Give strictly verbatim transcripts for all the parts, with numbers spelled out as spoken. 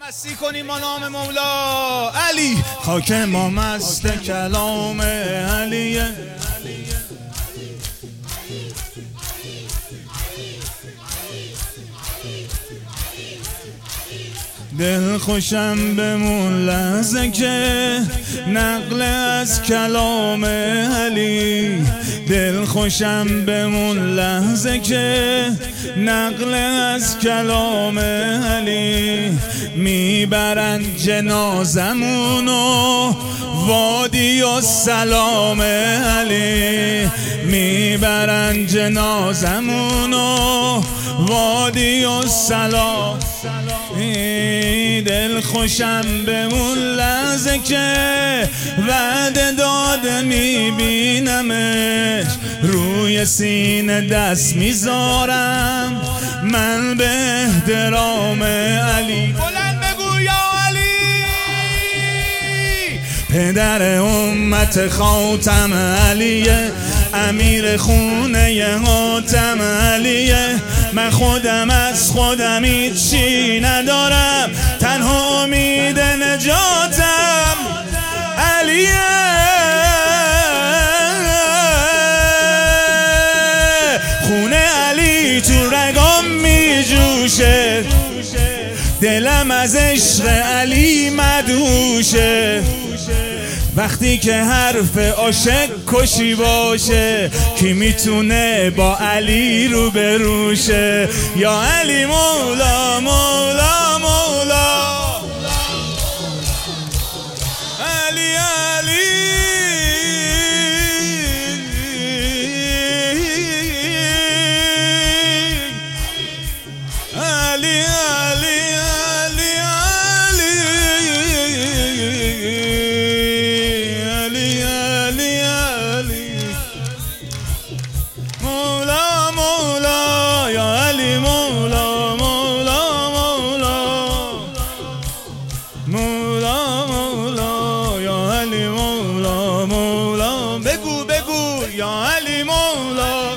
مستی کنیم ما نام مولا علی. خاک ما مست کلام علیه، دل خوشم بمون لحظه که نقل از کلام علی، دل خوشم بمون لحظه که نقل از کلام علی. میبرن جنازمونو وادی و سلام علی، میبرن جنازمونو وادی و سلام. دل خوشم به اون لحظه که وعده داده میبینمش، روی سینه دست میذارم من به احترام علی. بلند بگو یا علی، پدر امت خاتم علیه، امیر خونه حاتم علیه. من خودم از خودم هیچی ندارم، تنها امید نجاتم علیه. خونه علی تو رگام میجوشه، دلم از عشق علی مدهوشه. وقتی که حرف عاشق کشی باشه، کی میتونه با علی رو بروشه؟ یا علی مولا مولا مولا علی علی علی مولا مولا یا علی مولا مولا. بگو بگو یا علی مولا.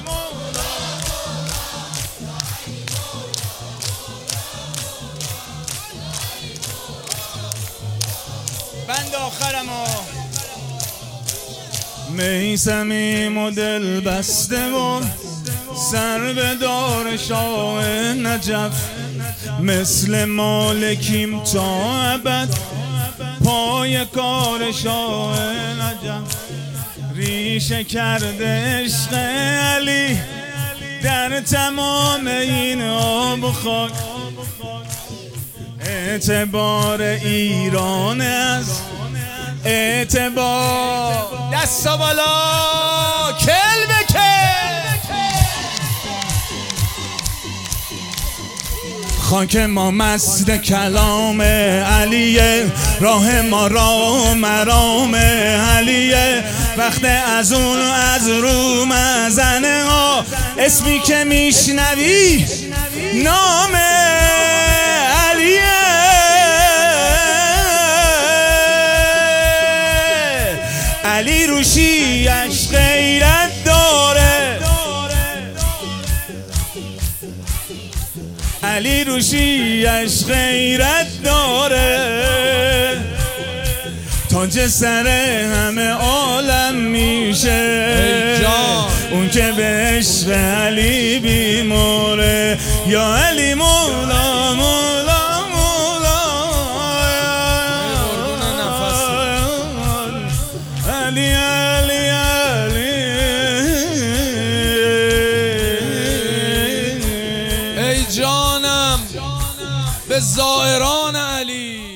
بند آخرم میسمیم و دل بسته و سر به دار شاه نجف، مثل مالکیم تا ابد پای کار شاه نجف. ریشه کرده عشق علی در تمام این آب و خاک، اعتبار ایران از اعتبار دستا بالا کل به کل. خاک ما مست کلام علیه، راه ما راه مرام علیه. وقت از اون از رو مزنه ها اسمی که میشنوی نام علیه. علی روشیش غیرت داره، علی روشیش غیرت داره. تاج سر همه عالم میشه اون که به عشق علی بیماره. یا علی مولا مولا مولا علی علی علی. ای جانم به زائران علی.